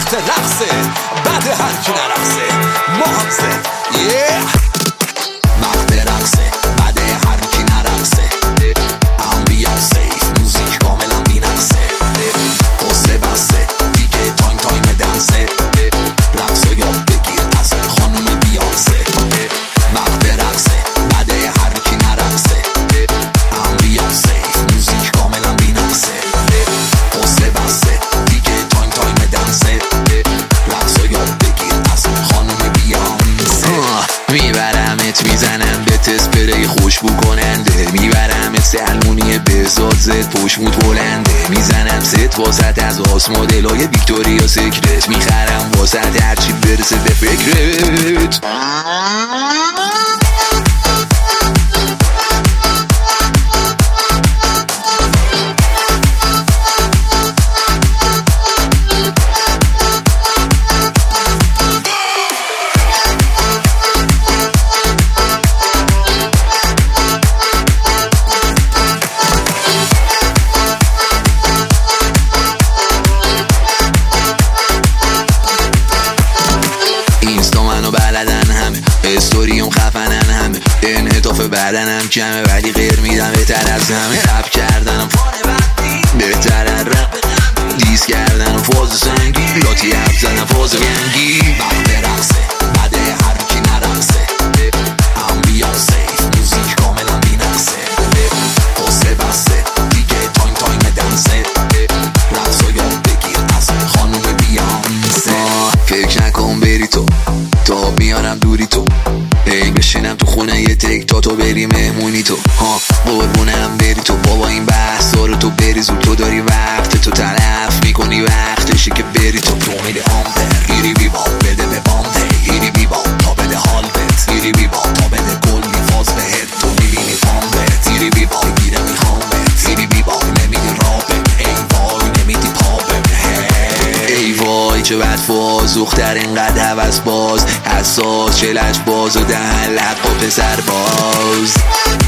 وقت رقصه، بعد هر کی نرقصه ما هم زد وقت رقصه، بعد هر کی نرقصه امبیانسه، موزیک کاملا بینقصه، قصه بسته دیگه تایم دنسه، رقصه یاد بگیر از خانم بیانسه. وقت رقصه، بعد هر کی نرقصه امبیانسه، موزیک کاملا بینقصه، قصه بسته دیگه تایم دنسه، رقصه یاد بگیر از خانم بیانسه. میبرمت میزنم به تسپری خوشبو کننده، میبرمت سلمونی بزاد زد پشموت بلنده، میزنم ست واسط از آس مدلای ویکتوریا سیکرت، میخرم واسط هرچی برسه به فکرت. استوریم خفنن همه، انعطاف بدنم کمه ولی غیر میدم بهتر از همه، رپ کردنم فانه وقتی بهترن رپ دیس کردنم فاز سنگی، لاتی حرف زدن فاز گنگی. وقت رقصه، بعد هر کی نرقصه امبیانسه، موزیک کاملا بینقصه، قصه بسته دیگه تایم دنسه، رقصو یاد بگیر از خانوم بیانسه. فکر نکن بری تو تا بیارم دوری تو، ای بشینم تو خونه یه تک تا تو بری مهمونی تو، قربونم بری تو بابا این بحثا رو تو بری زود، تو داری وقت تو تلف میکنی وقتشه که بری تو میده آمپر گیری بی با بده به بامده، گیری بی با تا بده حال بت، گیری بی با تا بده کلی فاز بهت، تو میبینی پام بت، گیری بی با گیره میخوام بت، گیری بی با نمیدی رابت، ای وای نمیدی پاپت، ای وای چه بد فاز دختر اینقدر حوض باز حساس، چلش باز و دهن لب و پسر باز.